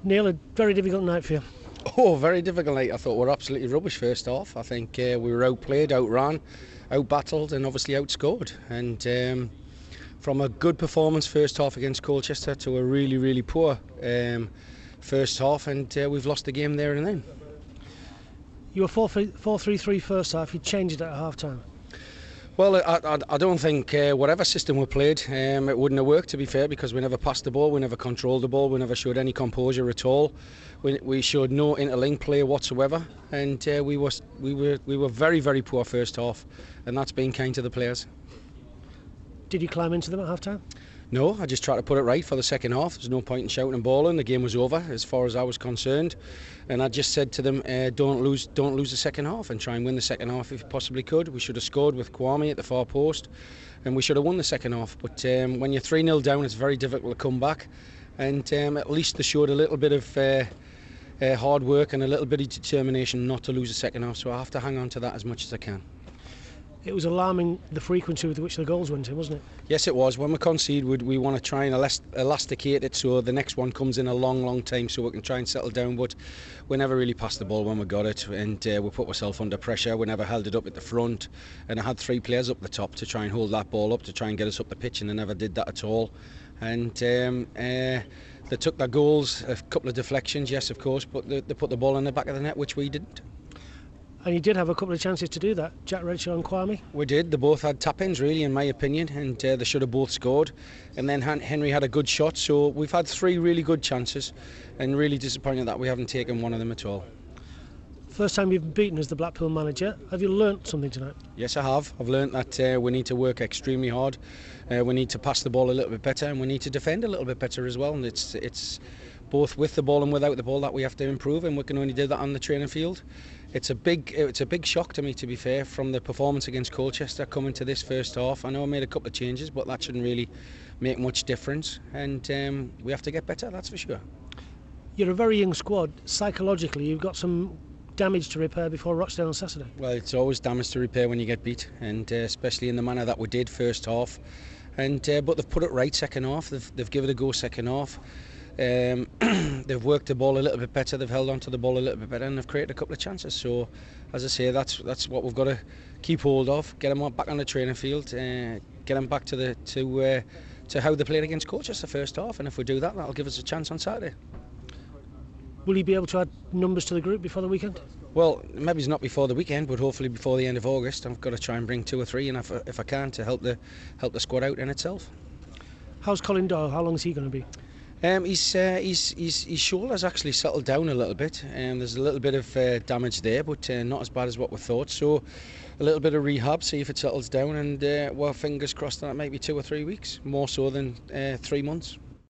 Neil, a very difficult night for you. Oh, very difficult night. I thought we were absolutely rubbish first half. I think we were outplayed, outran, outbattled and obviously outscored. And from a good performance first half against Colchester to a really, really poor first half, and we've lost the game there and then. You were 4-3-3 first half, you changed it at half time. Well, I don't think whatever system we played, it wouldn't have worked, to be fair, because we never passed the ball, we never controlled the ball, we never showed any composure at all. We showed no interlink play whatsoever, and we were very, very poor first half, and that's been kind to the players. Did you climb into them at half time? No, I just tried to put it right for the second half. There's no point in shouting and bawling. The game was over as far as I was concerned, and I just said to them, don't lose the second half and try and win the second half if you possibly could. We should have scored with Kwame at the far post, and we should have won the second half. But when you're 3-0 down, it's very difficult to come back, and at least they showed a little bit of hard work and a little bit of determination not to lose the second half. So I have to hang on to that as much as I can. It was alarming, the frequency with which the goals went in, wasn't it? Yes, it was. When we concede, we want to try and elasticate it so the next one comes in a long time so we can try and settle down. But we never really passed the ball when we got it, and we put ourselves under pressure. We never held it up at the front, and I had 3 players up the top to try and hold that ball up, to try and get us up the pitch, and they never did that at all. And they took their goals, a couple of deflections, yes, of course, but they put the ball in the back of the net, which we didn't. And you did have a couple of chances to do that, Jack Redshaw and Kwame. We did. They both had tap-ins, really, in my opinion, and they should have both scored. And then Henry had a good shot, so we've had 3 really good chances, and really disappointed that we haven't taken one of them at all. First time you've been beaten as the Blackpool manager. Have you learnt something tonight? Yes, I have. I've learnt that we need to work extremely hard. We need to pass the ball a little bit better, and we need to defend a little bit better as well. And it's both with the ball and without the ball that we have to improve, and we can only do that on the training field. It's a big shock to me, to be fair, from the performance against Colchester coming to this first half. I know I made a couple of changes, but that shouldn't really make much difference, and we have to get better, that's for sure. You're a very young squad. Psychologically, you've got some damage to repair before Rochdale on Saturday. Well, it's always damage to repair when you get beat, and especially in the manner that we did first half. And but they've put it right second half. They've given it a go second half. They've worked the ball a little bit better, they've held on to the ball a little bit better, and they've created a couple of chances. So, as I say, that's what we've got to keep hold of. Get them back on the training field, get them back to how they played against Colchester first half, and if we do that, that'll give us a chance on Saturday. Will you be able to add numbers to the group before the weekend? Well, maybe it's not before the weekend, but hopefully before the end of August. I've got to try and bring 2 or 3, and if I can, to help the squad out in itself. How's Colin Doyle? How long is he going to be? His shoulder's actually settled down a little bit. There's a little bit of damage there, but not as bad as what we thought. So a little bit of rehab, see if it settles down, and well, fingers crossed that it might be 2 or 3 weeks, more so than 3 months.